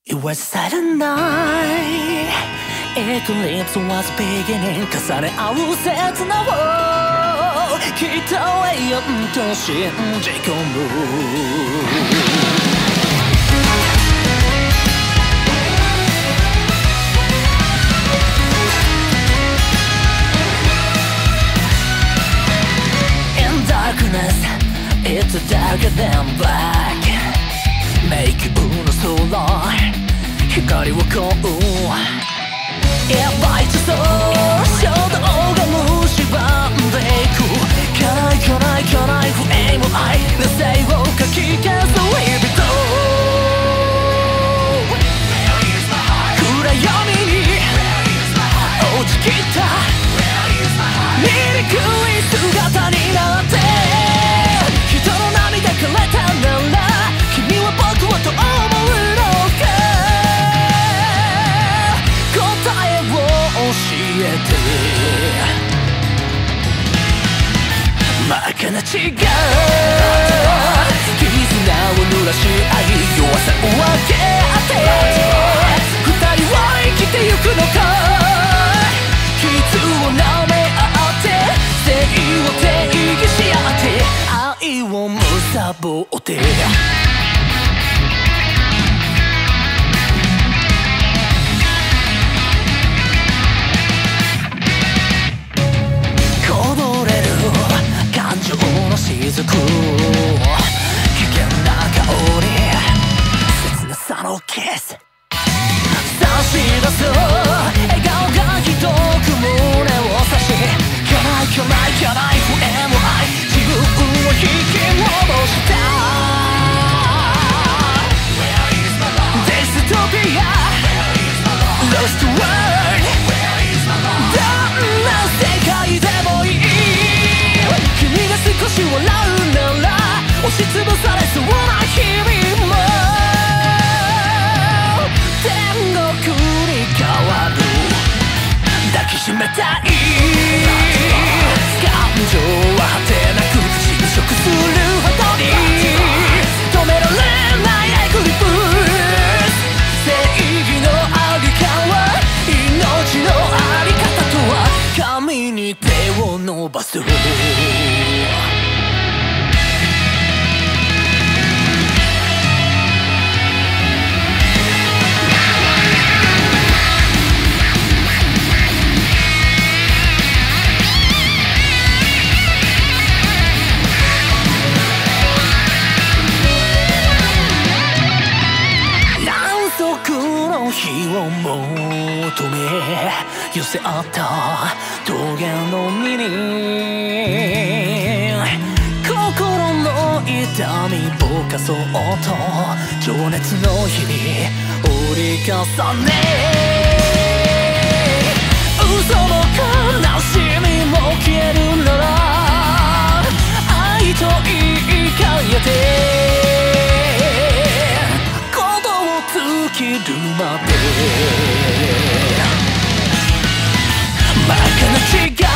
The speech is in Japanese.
It was silent night. It lips was beginning. 重ね合う刹那をきっと永遠と信じ込む。In darkness, it's darker than black. 迷宮の空光をこうやばいとそう衝動が蝕んでいく叶い不永も愛の性をかき消す恋人暗闇に落ちきった醜い姿になって人の涙枯れたなら君は僕をどう思うのか答えを教えて儚血が絆を濡らし合い弱さを分け合って二人は生きてゆくのか傷を舐め合って正義を定義し合って愛を貪って雫危険な香り切なさのキス差し出す笑顔がひどく胸を刺し叶い不縁も愛自分を引き戻したデストピア Lost World どんな世界でもいい君が少し笑うなら押しつぶされそうな日々も天国に変わる抱きしめたい感情は果てなく侵食するほどに止められないエクリプス正義のありかは命のあり方とは神に手を伸ばす火を求め寄せ合った峠の身に心の痛みぼかそうと情熱の日々折り重ね嘘も悲しみも消えるなら愛と言い換えて尽きるまで真っ赤な血が